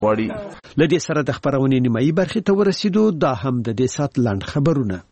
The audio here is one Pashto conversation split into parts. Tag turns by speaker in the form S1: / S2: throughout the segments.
S1: غواړي. له دې سره د خبرونې نیمایي برخې ته ورسېدو. دا هم د دې سات لنډ خبرونه.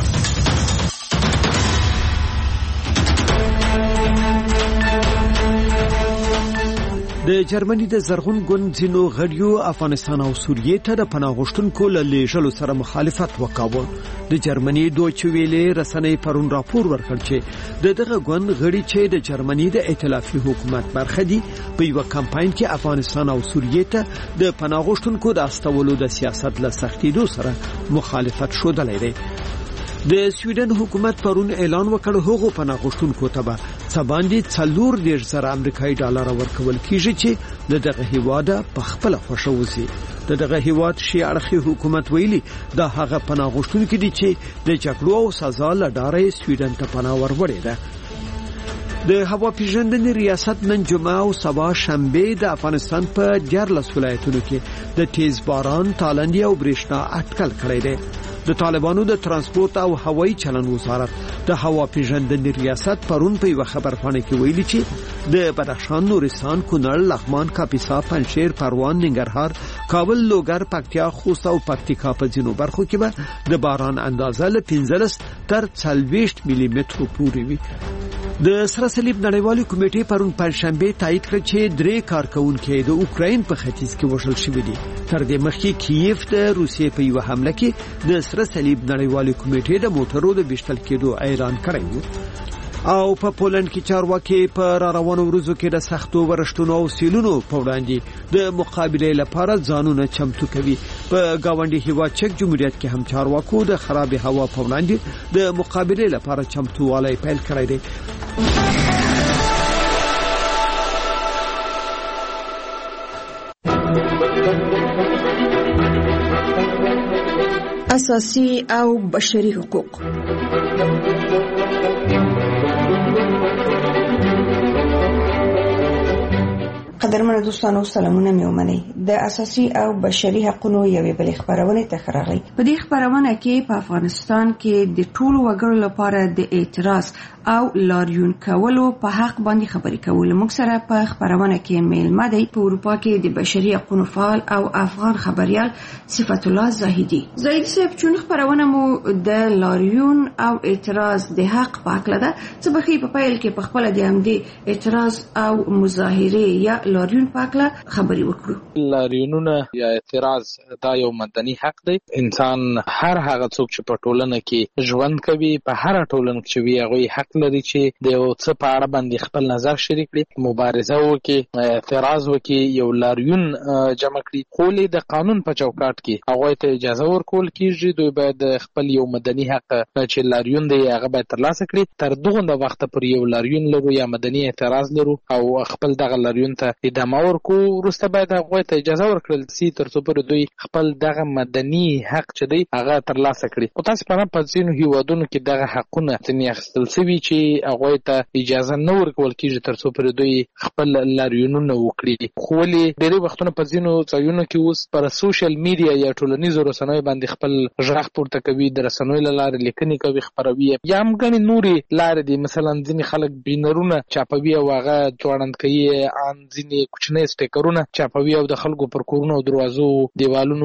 S1: د جرمني د زرغون ګوند ځینو غړیو افغانستان او سوریې ته د پناه غوښتونکو له لیږلو سره مخالفت وکاوه. د جرمني دویچه ویلې رسنۍ پرون راپور ورکړ چې دغه ګوند غړي چې د جرمني د ائتلافي حکومت برخه دي په یو کمپاین کې افغانستان او سوریې ته د پناه غوښتونکو د استولو د سیاست له سختیدو سره مخالفت شودلی دی. د سویډن حکومت پرون اعلان وکړ هغه پناه غوښتونکو ته به څه باندې 40,000 امریکایي ډالر ورکول کیږي چې دغه هیواد په خپل خوښه وځي. دغه هیواد شي اړخي حکومت ویلي دا هغه پناه غوښتونکو دي چې د جګړو او سزا لړۍ سویډن ته پناه وروړي ده. د هوا پیژندنې ریاست نن جمعه او سبا شنبه د افغانستان په 14 ولایتونو کې د تیز باران، تالندې او برېښنا اټکل کړی دی. د طالبانو د ترانسپورت او هوایي چلن وزارت د هوا پیژندنې ریاست پرون په یو خبرپاڼه کې ویلي چې د بدخشان، نورستان، کونړ، لغمان، کاپیسا، پنجشیر، پروان، ننګرهار، کابل، لوګر، پکتیا، خوست او پکتیکا په ځینو برخو کې به د باران اندازه له 15 تر 40 ملي مترو پورې وي. د سره صلیب نړیوالې کمیټې پرون پنځشنبه تایید کړ چې 3 کارکونکو د اوکراین په ختیځ کې وژل شوي دي. تر دې مخکې کیف د روسیې په یو حمله کې د سره صلیب نړیوالې کمیټې د موټرو د بیشتل کېدو اعلان کړی و. او په پولند کې چارواکي په روانو ورځو کې د سختو ورښتونو او سیلونو په وړاندې د مقابله لپاره ځانونه چمتو کوي. په گاونډي هیواد چک جمهوریت کې هم چارواکو د خراب هوا په وړاندې د مقابله لپاره چمتووالی پیل کړی دی.
S2: اساسي او بشري حقوق. قدرمن دوستانو سلامونه مې ومنئ. د اساسي او بشري حقوقو یوې بلې خبرونه ته راغلی. په دې خبرونه کې په افغانستان کې د ټولو وګړو لپاره د اعتراض او لاریون کولو په حق باندې خبرې کول. موږ سره په خبرونه کې میلمه دی په اروپا کې د بشري حقوقو فعال او افغان خبريال صفت الله زاهدي. زاهدي صاحب چون خبرونه مو د لاریون او اعتراض د حق په اړه ده چې بخي په پیل کې په خپل د همدې اعتراض او مظاهره یا لاریون په اړه خبرې وکړو.
S3: لاریونونه یا اعتراض دا یو مدني حق دی. انسان هر هغه څوک چې په ټولنه کې ژوند کوي په هر ټولنه کې وي هغه حق لري چې د یو څه په اړه باندې خپل نظر شریک کړي، مبارزه وکړي، اعتراض وکړي، یو لاریون جمع کړي. خو د قانون په چوکاټ کې هغه ته اجازه ورکول کیږي. دوی باید خپل یو مدني حق چې لاریون دی هغه باید ترلاسه کړي. تر دغه وخت پورې یو لاریون لرو یا مدني اعتراض لرو او خپل دغه لاریون ته ادامه ورکو، وروسته باید هغه ته اجازه ورکړل شي تر څو پر دوی خپل دغه مدني حق چې دی هغه ترلاسه کړي. او تاسو په ځینو هیوادونو کې دغه حقونه ځنې اخیستل شوي چې هغه ته اجازه نه ورکول کیږي تر څو پر دوی خپل لاریونونه وکړي. خو ولې ډېری وختونه په ځینو ځایونو کې اوس پر سوشل میډیا یا ټولنیزو رسنیو باندې خپل غږ پورته کوي، د رسنیو له لارې لیکنې کوي، خبروي یا هم ګڼې نورې لارې دي. مثلا ځینې خلک بینرونه چاپوي او هغه ځوړند کوي، ان ځینې کوچنی سټیکرونه چاپوي او د خلکو پر کورونو او دروازو دیوالونو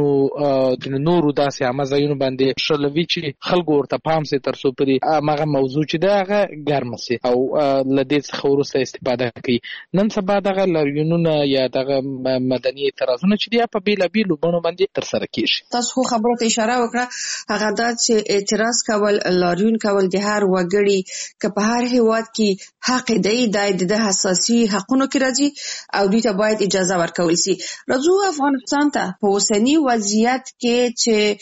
S3: د نورو داسې عامه ځایونو باندې شلوي چې خلکو ورته پام سي تر څو پرې هغه موضوع چې ده هغه ګرمه سي او له دې څخه وروسته استفاده کوي. نن سبا دغه لاریونونه یا دغه مدني اعتراضونه چې دي په بیلابیلو بڼو باندې ترسره کیږي.
S2: تاسو خبرو ته اشاره وکړه هغه دا چې اعتراض کول، لاریون کول د هر وګړي که په هر هیواد کې حق دی د حساسي حقونو کې راځي او دوی ته باید اجازه ورکول شي. راځو افغانستان ته په اوسنی وضعیت کې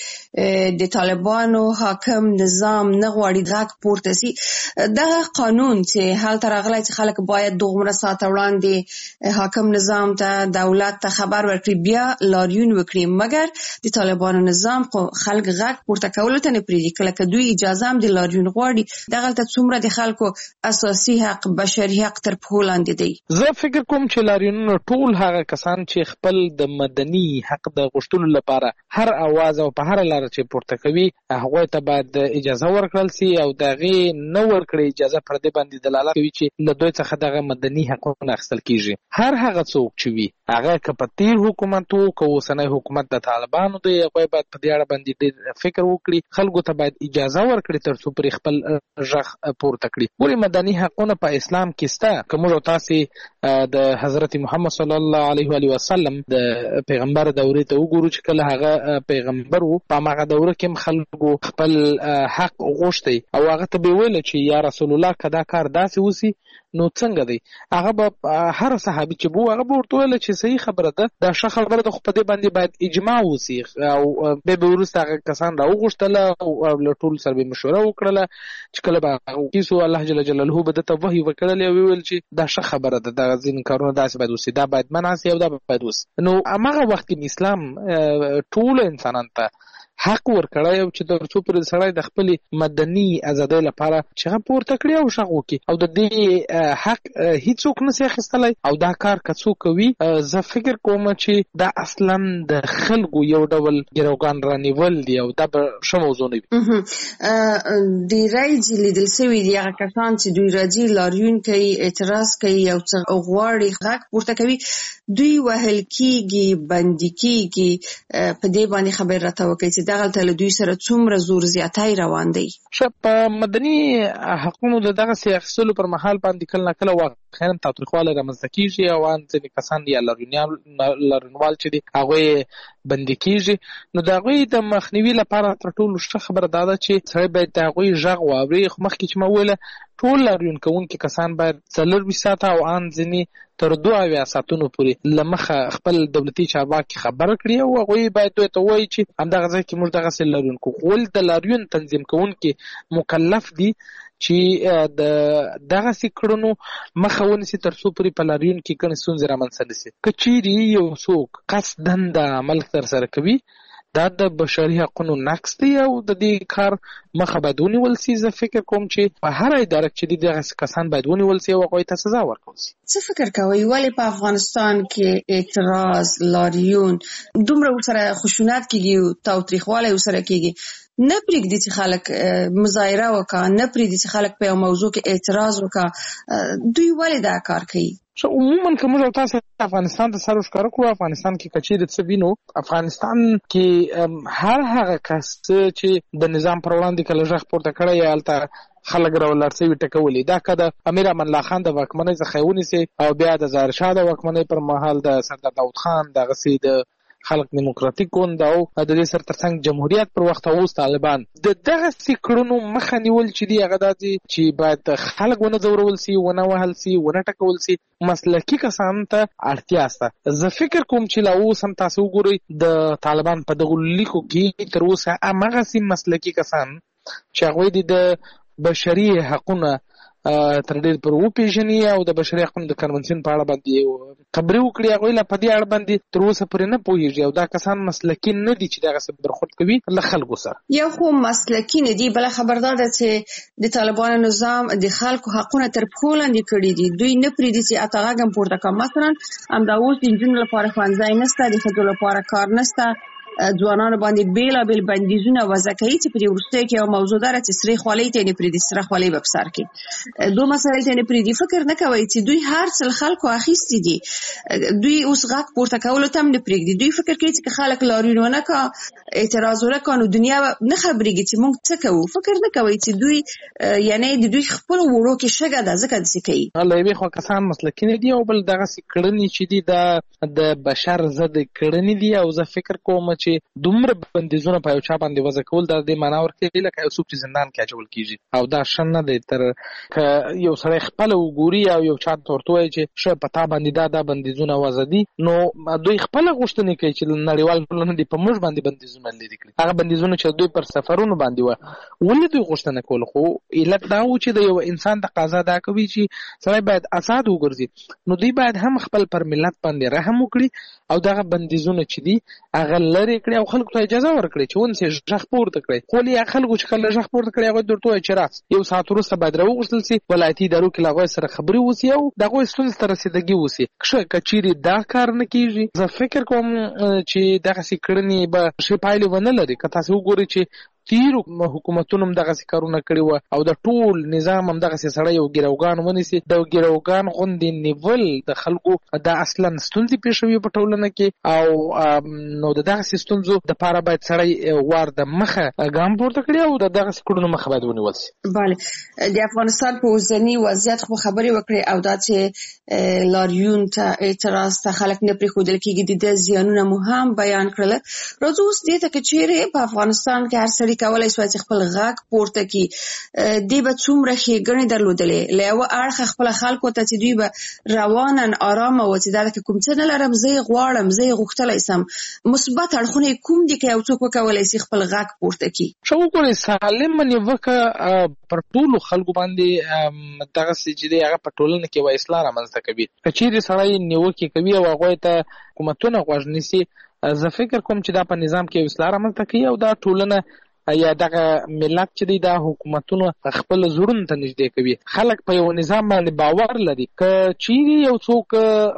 S2: چې د طالبانو حاکم نظام نه غواړي غږ پورته شي. دغه قانون چې حال تر راغلی چې خلک باید دومره ساعت وړاندې حاکم نظام ته دولت ته خبر ورکړي بیا لاریون وکړي، مګر د طالبانو نظام خلک غږ پورته کولو ته نه پریږدي. کله که دوی اجازه هم د لاریون غواړي دغه ته څومره د خلکو اساسي حق، بشري حق تر پښو لاندې دی.
S3: زه فکر کوم چې لاریونونه ټول هغه کسان چې خپل د مدني حق د غوښتلو لپاره هر اواز او په هر لار چې پورته کوي هغه ته باید اجازه ورکړل شي او دغه نه ورکړي اجازه پر دې باندې دلالت کوي چې له دوی څخه دغه مدني حقوق اخیستل کیږي. هر هغه څوک چې وي هغه که په تیر حکومت وو که اوسنی حکومت د طالبانو دی هغوی باید په دې اړه باندې ډېر فکر وکړي، خلکو ته باید اجازه ورکړي تر څو پرې خپل غږ پورته کړي. ګورې مدني حقونه په اسلام کې شته. که موږ او تاسې د حضرت محمد صلی الله علیه وسلم د پیغمبر دورې ته وګورو چې کله هغه پیغمبر وو په هماغه دوره کې هم خلکو خپل حق غوښتی او هغه ته به ویل چې یا رسول الله که دا کار داسې وسي نو څنګه دی. هغه به هر صحابي چې بو هغه به ورته ویل چې صحیح خبره ده، دا ښه خبره ده، خو په دې باندې باید اجماع وسي. او بیا به وروسته هغه کسان راوغوښتله او له ټولو سره به مشوره وکړله چې کله به هغه کیسو الله جل جلاله به درته وحي وکړلی او ویل چې دا ښه خبره ده، دا ځینې کارونه داسې باید وسي، دا باید منع سي او دا باید وسي. نو هماغه وخت کې اسلام ټولو انسانانو ته حق ورکړی او چې تر څو پورې سړی د خپلې مدني ازادۍ لپاره چې هغه پورته کړي او غږ وکړي او د دې حق هیڅوک نسي اخیستلی او دا کار که څوک کوي زه فکر کوم چې دا اصلا د خلکو یو ډول ګروګان رانیول دی او دا به ښه موضوع نه وي.
S2: ډېری چې لیدل سوي دي هغه کسان چې دوی راځي لاریون کوي، اعتراض کوي او څه غواړي غږ پورته کوي، دوی وهل کېږي، بندي کېږي. په دې باندې خبر راته وکړئ چې دغلته له دوی سره څومره زور زیاتی روان دی.
S3: په مدني حقونو د دغسې اخیستلو پر مهال باندې کله نه کله واقعا تاوتریخوالی رامنځته کېږي او ځینې کسان یا لاریونوال چې دي هغوی بندي کېږي. نو د هغوی د مخنیوي لپاره تر ټولو ښه خبره دا ده چې سړی باید د هغوی غږ واوري. خو مخکې چې ما وویله ټول لاریون کوونکي کسان باید 24 ساعته او ان ځینې تر 2 ساعتونو پورې له مخه خپل دولتي چارواکي خبر کړي او هغوی باید دوی ته ووایي چې همدغه ځای کې موږ دغسې لاریون کوو. خو ولې د لاریون تنظیم کوونکي مکلف دي چې د دغسې کړنو مخه ونیسي تر څو پورې په لاریون کې کومې ستونزې رامنځته نه سي. که چیرې یو څوک قصداً د عمل ترسره کوي دا د بشري حقونو نقض دی او د دې کار مخه باید ونیول سي. زه فکر کوم چې په هر اداره کې چې دغسې کسان باید ونیول سي او هغوی ته سزا ورکول سي.
S2: څه فکر کوئ ولې په افغانستان کې اعتراض، لاریون دومره ورسره خشونت کېږي او تاوتریخوالی ورسره کېږي؟ نه پرېږدي چې خلک مظاهره وکړي، نه پرېږدي چې خلک په یو موضوع کې اعتراض وکړي. دوی ولې دا کار کوي؟
S3: عموما که موږ او تاسو افغانستان ته سر ښکاره کړو، افغانستان کې که چیرې څه وینو، افغانستان کې هر هغه کس چې د نظام پر وړاندې کله غږ پورته کړی هلته خلک راولاړ سوي ټکولي. دا که د امیر امان الله خان د واکمنۍ څخه یې ونیسي او بیا د ظاهر شاه د واکمنۍ پر مهال د سردار داود خان دغسې د خلق دیموکراتیک ګوند او د دې سره ترڅنګ جمهوریت پر وخت اوس طالبان د دغسې کړنو مخه نیول چې دي هغه دا دي چې باید خلک ونه ځورول سي، ونه وهل سي، ونه ټکول سي. مسلکي کسانو ته اړتیا شته. زه فکر کوم چې لا اوس هم تاسو وګورئ د طالبان په دغو لیکو کې تر اوسه هماغسې مسلکي کسان چې هغوی دي د بشري حقونه تر ډېر پر وپېژني او د بشري حقونو د کنونسیون په اړه باندې خبرې وکړي، هغوی لا په دې اړه باندې تر اوسه پورې نه پوهېږي او دا کسان مسلکي نه دي چې دغسې برخورد کوي له خلکو سره.
S2: یو خو مسلکي نه دي، بله خبره دا ده چې د طالبانو نظام د خلکو حقونه تر پښو لاندې کړي دي. دوی نه پرېږدي چې اته غږ هم پورته کړي. مثلا همدا اوس د نجونو لپاره ښوونځی نشته، د ښځو لپاره کار نشته، ځوانانو باندې بیلابیل بندیزونه وضع کوي چې په دې وروستیو کې یو موضوع ده چې سرې خولۍ ته یې نه پرېږدي، سره خولۍ به په سر کړي، دو مسایل ته یې نه پرېږدي. فکر نه کوئ چې دوی هر څه خلکو اخیستي دي، دوی اوس غږ پورته کولو ته هم نه پرېږدي. دوی فکر کوي چې خلک لاریون ونه کړي، اعتراض ونه کړي، نو دنیا نه خبرېږي چې موږ څه کوو. فکر نه کوئ چې دوی یعنی د دوی خپلو وړو کې شګه ده ځکه داسې کوي.
S3: له یوې خوا کسان مسلکي نه دي او بل دغسې کړنې چې دي دا د بشر ضد کړنې دي او زه فکر کوم چې دومره بندیزونه په یو چا باندې وضع کول دا دې معنا ورکوي لکه یو څوک چې زندان کې اچول کېږي او دا ښه نه دی. تر که یو سړی خپله وګوري او یو چا ته ورته ووایي چې ښه په تا باندې دا بندیزونه وضع دي، نو دوی خپله غوښتنې کوي چې نړیوال ټولنه دې په موږ باندې بندیزونه لرې کړي. هغه بندیزونه چې دوی پر سفرونو باندې وه ولې دوی غوښتنه کوله؟ خو علت دا و چې د یو انسان تقاضا دا کوي چې سړی باید آزاد وګرځي، نو دوی باید هم خپل پر ملت باندې رحم وکړي او دغه بندیزونه چې دي هغه لرې کړي او خلکو ته اجازه ورکړي چې ونسي غږ پورته کړي. خو ولې خلکو چې کله غږ پورته کړي هغوی درته وایي چې راس یو ساعت وروسته باید راوغوښتل سي، ولایتي ادارو کې له هغوی سره خبرې وسي او د هغوی ستونزې ته رسېدګي وسي. که چیرې دا کار نه کېږي زه فکر کوم چې دغسې کړنې به ښې پایلې ونه لري. که تاسې وګورئ چې تیرو حکومتونو هم دغه کارونه کړی و او د ټول نظام هم دغه سړی یو ګروګان ونیسي د ګروګان غوندې نیول د خلکو د اصلا ستونزې پیښوي په ټولنه کې او نو دغه ستونزو د پاره باید سړی وار د مخه ګام پورته کړي او دغه کړنو مخه باید ونیول شي.
S2: بله د افغانستان په اوسنی وضعیت خو خبرې وکړي او دا چې لاریون ته اعتراض ته خلک نه پرېښودل کېږي د زیانونه مو هم بیان کړل. راځو اوس دې ته چې چیرې په افغانستان کې هر سړی کولی شي چې خپل غږ پورته کړي دې به څومره ښېګڼې درلودلې له یوه اړخه خپل خلکو ته چې دوی به رواناً ارامه و چې دا کې کوم څه نه لرم زه یې غواړم زه یې غوښتلی سم مثبت اړخونه کوم دي که یو څوک وکولی شي خپل غږ پورته کړي.
S3: ښه وګورئ سالمه نیوکه پر ټولو خلکو باندې دغسې چې دی هغه په ټولنه کې یوه اصلاح رامنځته کوي. که چیرې سړی نیوکې کوي او هغوی ته حکومتونه غوږ نیسي زه فکر کوم چې دا په نظام کې یو اصلاح رامنځته کوي او دا ټولنه یا دغه ملت چې دی دا حکومتونه خپل زړونو ته نږدې کوي. خلک په یو نظام باندې باور لري. که چیرې یو څوک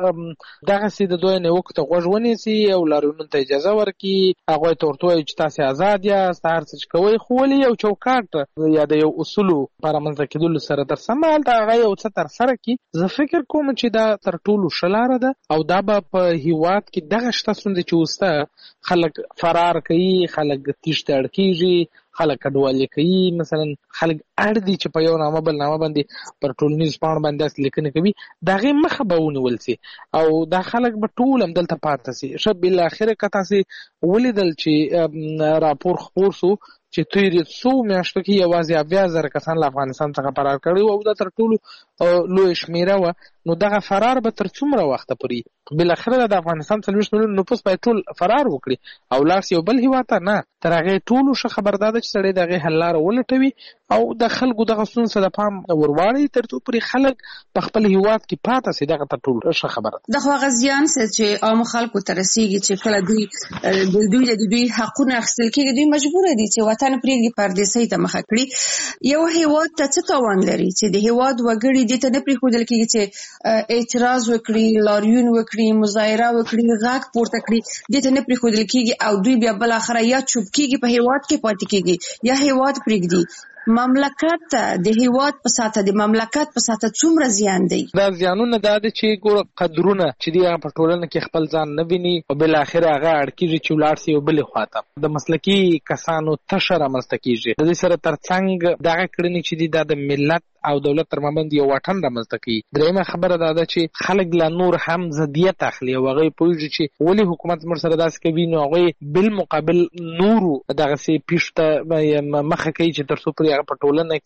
S3: دغسې د دوی نیوکو ته غوږ ونیسي او لاریونونو ته اجازه ورکړي هغوی ته ورته وایي چې تاسې ازاد یاست هر څه چې کوئ خو ولې یو چوکاټ یا د یو اصولو په رامنځته کېدلو سره ترسره هلته هغه یو څه ترسره کړي. زه فکر کوم چې دا تر ټولو ښه لاره ده او دا به په هېواد کې دغه شته ستونزې چې وسته خلک فرار کوي خلک تیښته اړ کېږي خلک کډوالي کوي مثلا خلک اړ دي چې په یو نامه بل نامه باندې پر ټولنیزو پاڼو باندې داسې لیکنې کوي د هغې مخه به ونیول سي او دا خلک به ټول همدلته پاتې سي. ښه بالاخره که تاسې ولیدل چې راپور خپور سو چې تېرې څو میاشتو کې یوازې 70,000 کسان له افغانستان څخه فرار کړي او دا تر ټولو لویه شمېره وه. نو دغه فرار به تر څومره وخته پورې بالاخره د افغانستان 40 میلیون نفوس باید ټول فرار وکړي او لاړ شي یو بل هېواد ته نه. تر هغې ټولو ښه خبر دا ده چې سړی د هغې حل لاره ولټوي او د خلکو دغه ستونزو ته د پام ورواړي تر څو پورې خلک په خپل هېواد کې پاته سي. دغه تر ټولو ښه خبره ده.
S2: د خو هغه زیان چې عامو خلکو ته رسېږي چې کله دوی د دوی حقونه اخیستل کېږي دوی مجبوره دي چې وطن پرېږدي پردیسۍ ته مخه کړي. یو هېواد ته څه تاوان لري چې د هېواد وګړي دې ته نه پرېښودل کېږي چې اعتراض وکړي لاریون وکړي مظاهره وکړي غږ پورته کړي دې ته نه پرېښودل کېږي او دوی بیا بالاخره یا چوپ کېږي په هېواد کې پاتې کېږي یا هېواد پرېږدي. مملکت د هېواد په ساته د مملکت په ساته څومره زیان دی؟
S3: دا زیانونه دا دي چې ګوره قدرونه چې دی هغه په ټولنه کې خپل ځان نه ویني او بالاخره هغه اړ کېږي چې ولاړ سي یو بلې خواته د مسلکي کسانو تشه رامنځته کېږي. د دې سره ترڅنګ دغه کړنې چې دي دا د ملت او دولت تر مابین یو واټن رامنځته کوي. درېیمه خبره دا ده چې خلک لا نور هم ضدیت اخلي او هغوی پوهېږي چې ولې حکومت موږ سره داسې کوي نو هغوی بالمقابل نورو دغسې پیښو ته مخه کوي چې تر څو پورې هغه په ټولنه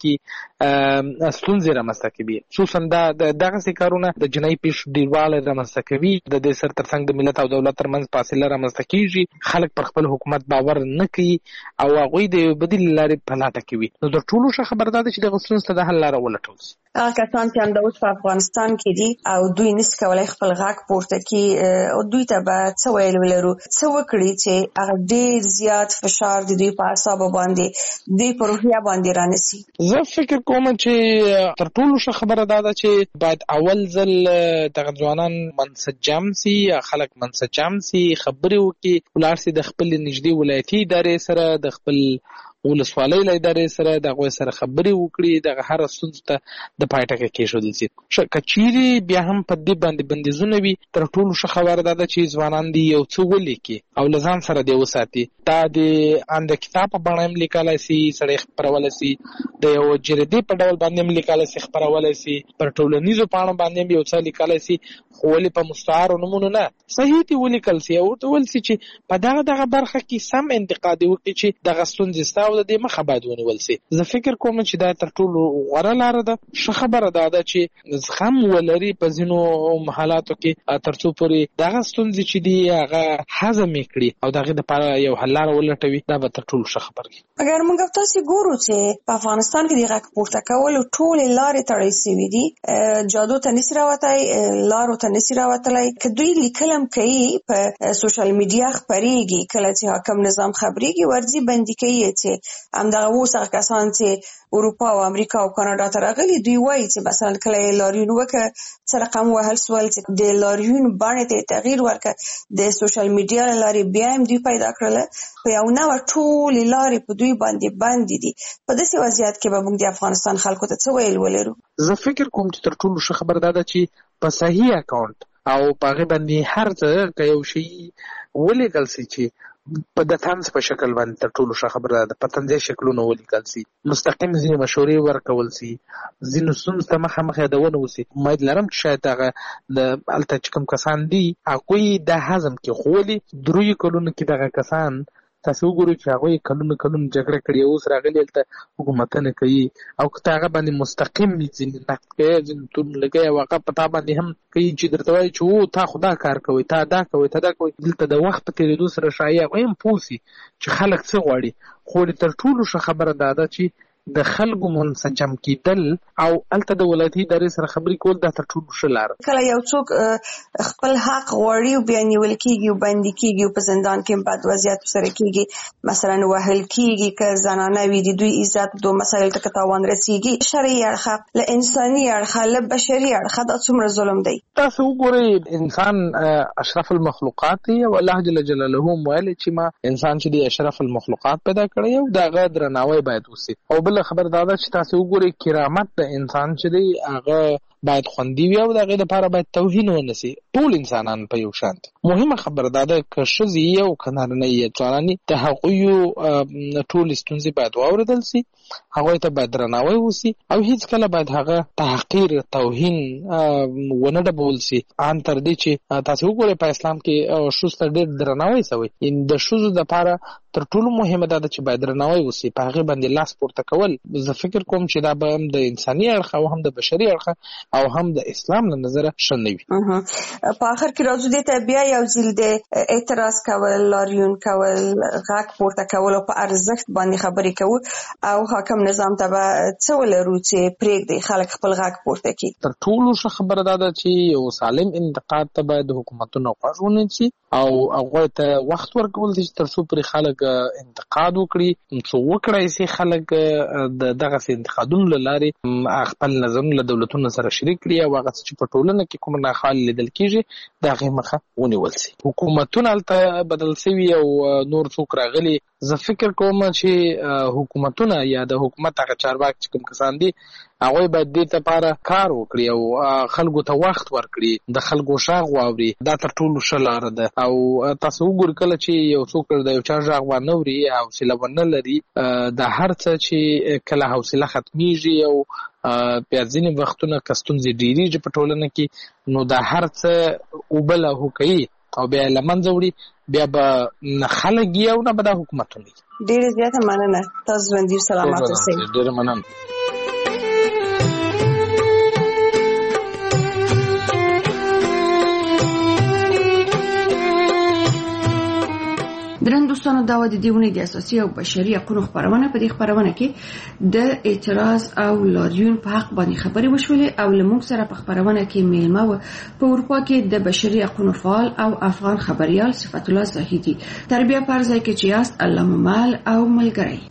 S3: کې ستونزې رامنځته کوي. خصوصا دا دغسې کارونه د جنایي پیښو ډېروالی رامنځته کوي. د دې سره ترڅنګ د ملت او دولت ترمنځ فاصله رامنځته کېږي. خلک پر خپل حکومت باور نه کوي او هغوی د یو بدیل له لارې پلاټه کوي. نو د ټولو ښه خبره دا ده چې دغه ستونزو ته د حل لاره ولټول شي.
S2: هغه کسان چې همدا اوس په افغانستان کې دي او دوی نشي کولی خپل غږ پورته کړي او دوی ته به څه ویل ولرو څه وکړي چې هغه ډېر زیات فشار د دوی په اعصابو باندې دوی په روحیه باندې رانسي؟
S3: زه فکر کوم چې تر ټولو ښه خبره دا ده چې باید اول ځل دغه ځوانان منسجم سي خلک منسجم سي خبرې وکړي ولاړ سي د خپل نږدې ولایتي ادارې سره د خپل ولسوالۍ له ادارې سره د هغوی سره خبرې وکړي دغه هره ستونزو ته د پای ټکی کېښودل شي. که چیرې بیا هم په دې باندې بندیزونه وي تر ټولو ښه خبره دا ده چې ځوانان دې یو څه ولیکي او له ځان سره دې وساتي. دا د کتاب په بڼه هم لیکلی سي سړی خپرولی سي د یو جریدې په ډول باندې هم لیکلی سي خپرولی سي پر ټولنیزو پاڼو باندې هم یو څه لیکلی سي خو ولې په مستعارو نومونو نه صحیح دې ولیکل سي او ورته ویل سي چې په دغه برخه کې سم انتقاد وکړي چې دغه ستونزې ستا او د دې مخه باید ونیول سي. زه فکر کوم چې دا تر ټولو غوره لاره ده. ښه خبره دا ده چې زغم ولري په ځینو حالاتو کې تر څو پورې دغه ستونزې چې دي هغه هضم یې کړي او د هغې دپاره یو حل لاره ولټوي دا به تر ټولو ښه خبره وي.
S2: اگر موږ تاسې ګورو چې په افغانستان کې د غږ پورته کولو ټولې لارې تړل سوي دي جادو ته نشي راوتلی لارو ته نشي راوتلی که دوی لیکل هم کوي په سوشل میډیا خپرېږي کله چې حاکم نظام خبرېږي ورځي بندي کوي چې همدغه اوسه کسان چې اروپا او امریکا او کاناډا ته راغلي دوی وایي چې مثلا کله لاریون وکړه څه رقم وهل سول چې د لاریون باندې ته تغییر ورکړه د سوشل میډیا لارې بیا هم دوی پیدا کړل په یو نوع ټول لارې په دوی باندې باندې دي. په داسې وضعیت کې به موږ د افغانستان خلکو ته څه ویل ولرو؟
S3: زه فکر کوم چې تر ټولو ښه خبره دا ده چې په صحیح اکاونټ او په هغې باندې هر څه که یو شی ولیکل سي چې په د طنز په شکل باندې تر ټولو ښه خبره ده په طنزي شکلونه ولیکل سي، مستقیم ځینې مشورې ورکول سي، ځینو ستونزو ته مخامخ یادونه وسي. امید لرم چې شاید هغه د هلته چې کوم کسان دي هغوی دا هضم کړي، خو ولې دریو کلونو کې دغه کسان تاسو وګورئ چې هغوی کلونه جګړه کړې، اوس راغلي هلته حکومتونه کوي او که ته هغه باندې مستقیم ځینې نقد کوي، ځینې تورونه لګوي او هغه په تا باندې هم کوي چې درته وایي چې تا خو دا کار کوئ، تا دا کوئ، تا دا کوئ. دلته د وخت په تېرېدو سره ښایي هغوی هم پوه سي چې خلک څه غواړي. خو تر ټولو ښه خبره دا ده چې د خلکو منسجم کېدل او هلته د ولایتي ادارې سره خبرې کول دا تر ټولو ښه لاره.
S2: کله یو څوک خپل حق غواړي او بیا نیول کېږي او بندي کېږي او په زندان کې بد وضعیت سره کېږي، مثلا وهل کېږي، که زنانه وي د دوی عزت دو مسایل ته تاوان رسېږي، شرعي اړخه له انساني اړخه له بشري اړخه دا څومره ظلم دی.
S3: تاسو وګورئ انسان اشرف المخلوقات دی او الله جل جلاله ویلي چې ما انسان چې دی اشرف المخلوقات پیدا کړی او د هغه درناوی باید وسي. او بل خبر دا ده چې تاسو وګورئ کرامت د انسان چې دی هغه باید خوندي وي او د هغې دپاره باید توهین ونه سي. ټول انسانان په یو شان دي. مهمه خبره دا ده که ښځې یې او که نارینه یې ځوانان د هغویو ټولې ستونزې باید واورېدل سي، هغوی ته باید درناوی وسي او هیڅکله باید هغه تحقیر توهین ونه ډبول سي. ان تر دې چې تاسو وګورئ په اسلام کې ښځو ته ډېر درناوی سوی. د ښځو دپاره تر ټولو مهمه دا ده چې باید درناوی وسي، په هغې باندې لاس پورته کول. زه فکر کوم چې دا به هم د انساني اړخه او هم د بشري اړخه او هم د اسلام له نظره ښه نه وي.
S2: په آخر کې راځو دې ته بیا یو ځل د اعتراض کول، لاریون کول، غږ پورته کول او په ارزښت باندې خبرې کول او حاکم نظام ته به څه ولرو چې پرېږدي خلک خپل غږ پورته کړي؟
S3: تر ټولو ښه خبره دا ده چې یو سالم انتقاد ته باید حکومتونه غوږ ونیسي او هغوی ته وخت ورکول شي تر څو پرې خلک انتقاد وکړي، څو وکړای شي خلک د دغسې انتقادونو له لارې خپل نظرونه له دولتونو سره شریک کړي او هغه څه چې په ټولنه کې کوم ناخوالې لیدل کېږي د هغې مخه ونیول شي. حکومتونه هلته بدل شوي او نور څوک راغلي. زه فکر کوم چې حکومتونه یا د حکومت هغه چارواکي چې کوم کسان دي هغوی باید دې لپاره کار وکړي او خلکو ته وخت ورکړي، د خلکو غږ واوري. دا تر ټولو ښه لاره ده. او تاسو وګورئ کله چې یو څوک د یو چا غږ وانه اوري، حوصله ونه لري، د هر څه چې کله حوصله ختمیږي او بیا ځینې وختونه که ستونزې ډېرېږي په ټولنه کې نو دا هر څه اوبه لاهو کوي او بیا یې له منځه وړي، بیا به نه خلک یې او نه به دا حکومتونه یې.
S2: ډېره زیاته مننه. تاسو ژوندي سلامت اوسئ.
S3: ډېره مننه.
S2: درنو دوستانو، دا د دې ونې د اساسي او بشري حقوقو خبرونه. په دې خبرونه کې د اعتراض او لاریون په حق باندې خبرې وشولې او له موږ سره په خبرونه کې میلمه و په اروپا کې د بشري حقوقو فعال او افغان خبريال صفت الله زاهدي. تربیه پر ځای کې چې یاست الله ممال او ملګری.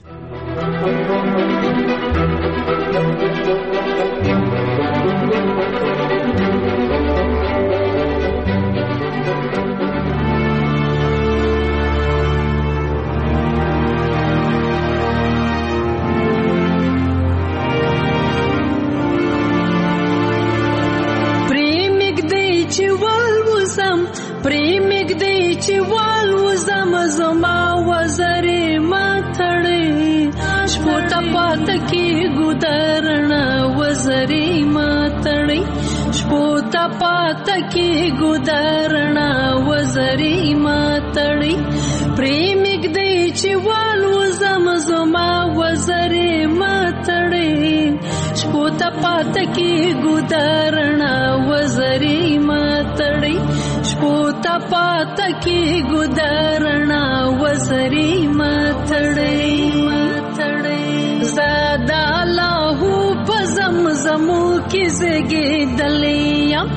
S4: پریمګ دی چې والوزم زما وزرې ماتړې شپو ته پاته کې ګودرنه وزرې ماتړې شپو ته پاته کې ګودرنه وزرې ماتړې پریمګ دی چې والوزم زما وزرې ماتړې شپو ته پاته کې ګودرنه وزرې ماتړې شپو ته پاته کې ګودرنا وزرې ماتړې زادا الله په زمزمو کې زګېدلې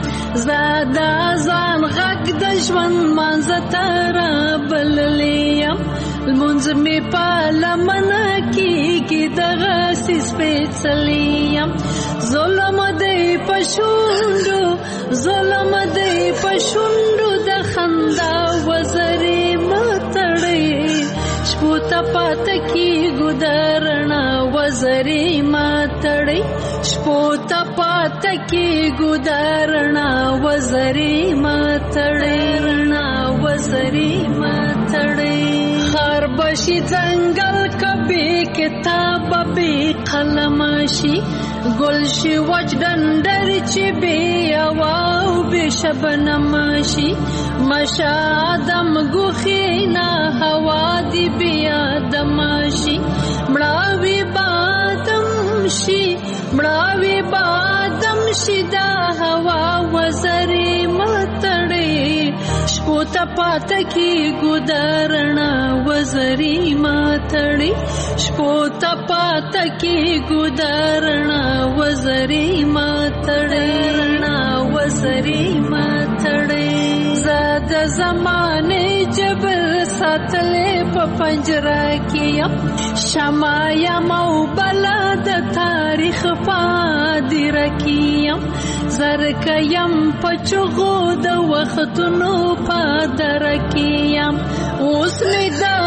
S4: زادا ځان غږ د ژوند منځ ته رابللې منځ می پالمنه کیږي دغه سپېڅلیم ظلم دی پښوندو ظلم دی پښوندو د خندا وزرې متړې شپو ته پاته کیږو درنا وزرې متړې شپو ته پاته کیږو درنا وزرې متړې رڼا وزرې متړې خار بشي ځنګل کبي کتاب به قلم شي ګل شي وچ ډنډر چې بي او به شبنم شي مشا آدم ګوخینا هوا دی بیا دم شي مړاوي بادم شي مړاوي بادم شي دا هوا وزرې متړې شپو ته پاته کیږو درنا وزرې متړې شپو ته پاته کیږو درنا وزرې متړې رڼا وزرې متړې زاد زمانه جبر ساتلې په پنجره کې شمایا مو بلد تاریخ پادر کیم زرکیم پچغو د وختونو پادر کیم اوس می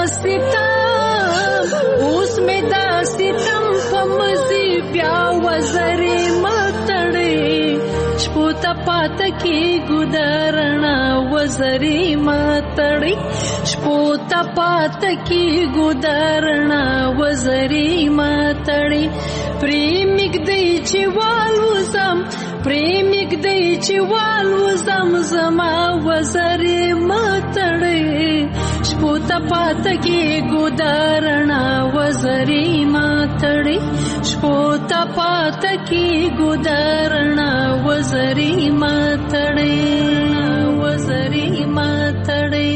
S4: دا ستم په مزي بیا وزرې متړې شپو ته پاته کیږو درنا وزرې متړې شپو ته پاته کیږو درنا وزرې متړې پریمګ دی چې والوزم زما وزرې متړې شپو ته پاته کیږو درنا وزرې متړې شپو ته پاته کیږو درنا وزرې متړې وزرې متړې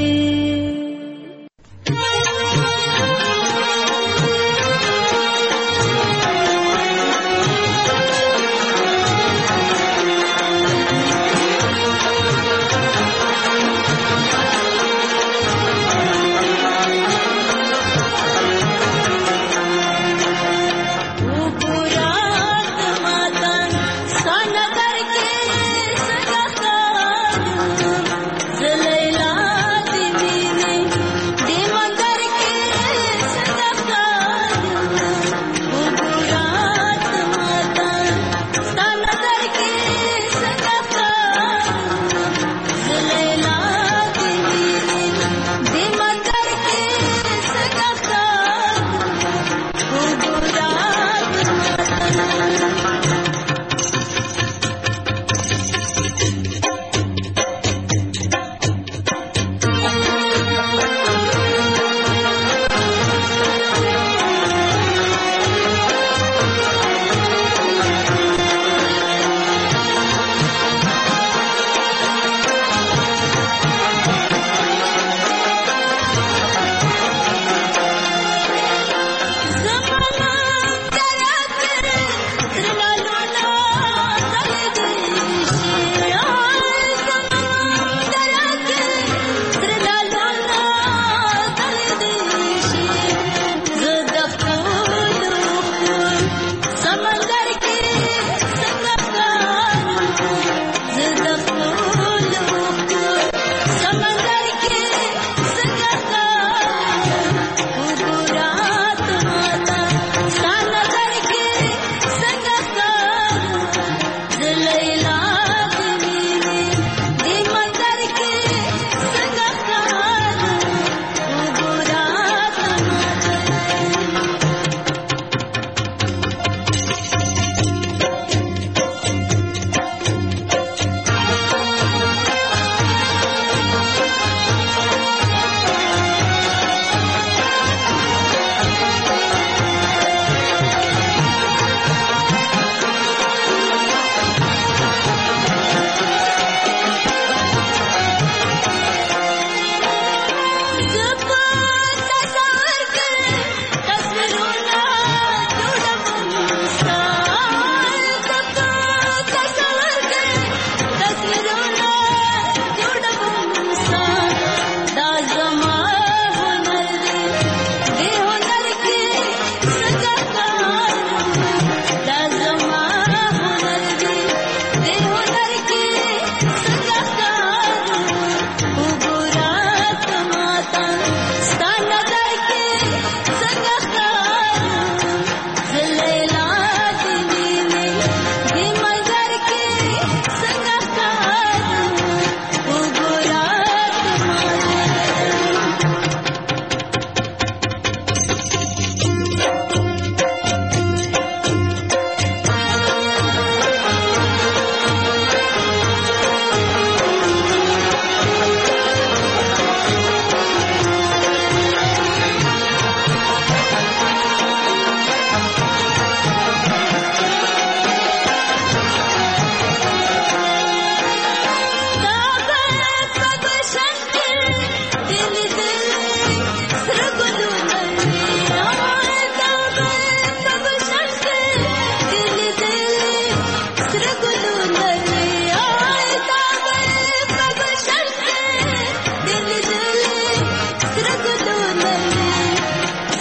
S5: زلیلا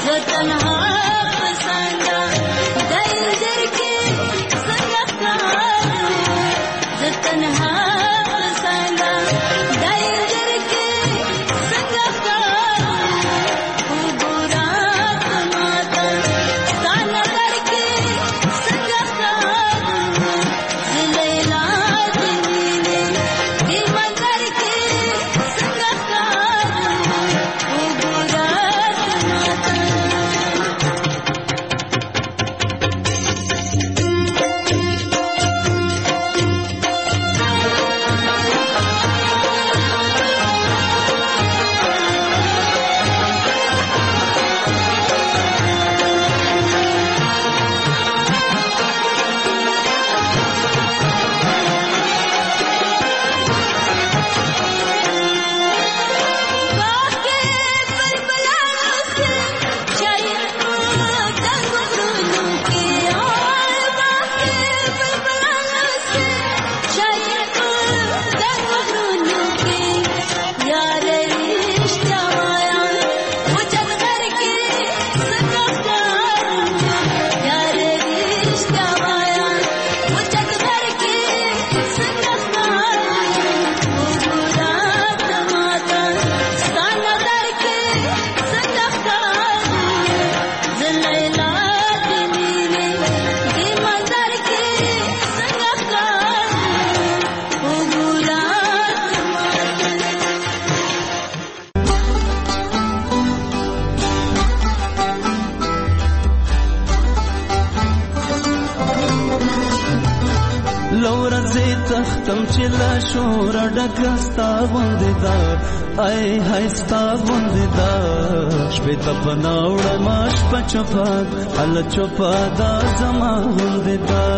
S5: تختم چې لا شور ډکستا غوندې دا ای هستا غوندې دا شپې ته پناوړ ماش پچپاد ال چوپا دا زما غوندې دا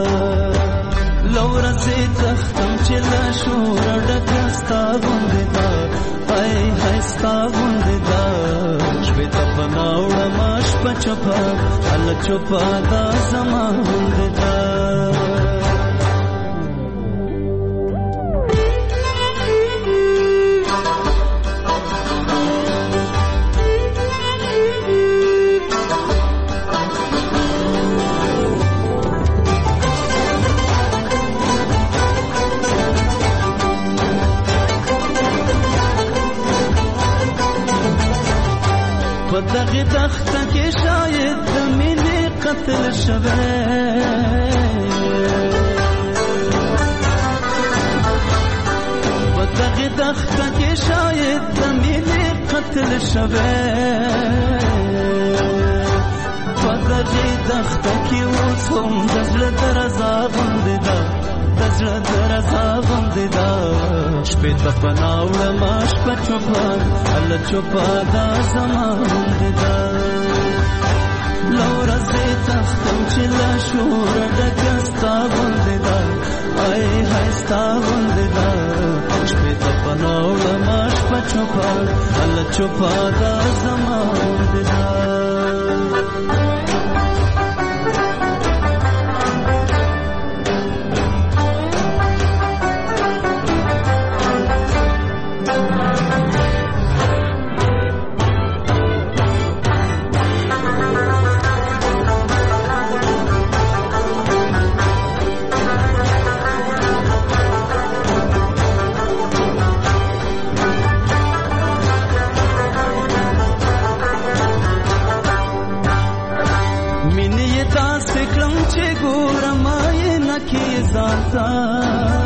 S5: لور سي تختم چې لا شور ډکستا غوندې دا ای هستا غوندې دا شپې ته پناوړ ماش پچپاد ال چوپا دا زما غوندې دا دغه تخت کې شاید د مینې قتل شوه په دغه تخت کې شاید د مینې قتل شوه په دغه تخت کې اوس هم د زړه درزا غوندې ده د زړه درزا غوندې ده شپې ته پناوړه ما شپه چوپه هله چوپه دا زما غوندې ده له ورځې تختم چې له شوره ډکه ستا غوندې ده ای های ستا غوندې ده شپې ته پناوړه ما شپه چوپه هله چوپه دا زما غوندې ده چې ګورم یې نکي ځانتا